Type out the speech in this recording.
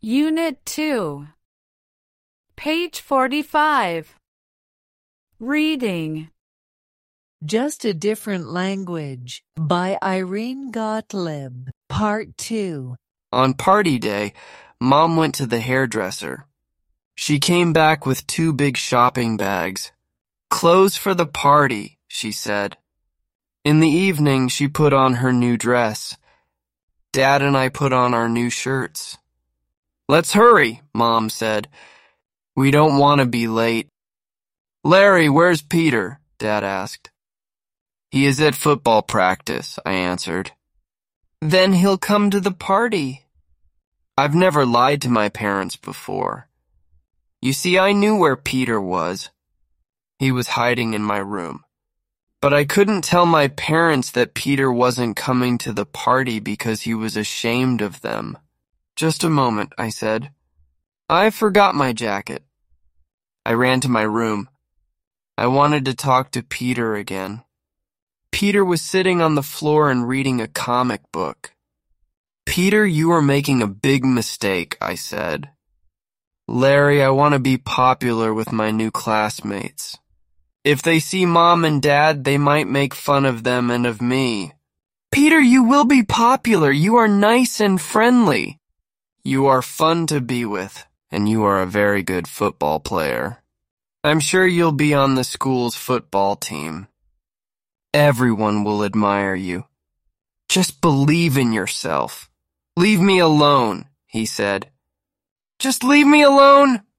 Unit 2, page 45. Reading. Just a Different Language by Irene Gottlieb, Part 2. On party day, Mom went to the hairdresser. She came back with 2 big shopping bags. "Clothes for the party," she said. In the evening, she put on her new dress. Dad and I put on our new shirts. "Let's hurry," Mom said. "We don't want to be late." "Larry, where's Peter?" Dad asked. "He is at football practice," I answered. "Then he'll come to the party." I've never lied to my parents before. You see, I knew where Peter was. He was hiding in my room. But I couldn't tell my parents that Peter wasn't coming to the party because he was ashamed of them. "Just a moment," I said. "I forgot my jacket." I ran to my room. I wanted to talk to Peter again. Peter was sitting on the floor and reading a comic book. "Peter, you are making a big mistake," I said. "Larry, I want to be popular with my new classmates. If they see Mom and Dad, they might make fun of them and of me." "Peter, you will be popular. You are nice and friendly." "You are fun to be with, and you are a very good football player. I'm sure you'll be on the school's football team. Everyone will admire you. Just believe in yourself." "Leave me alone," he said. "Just leave me alone,"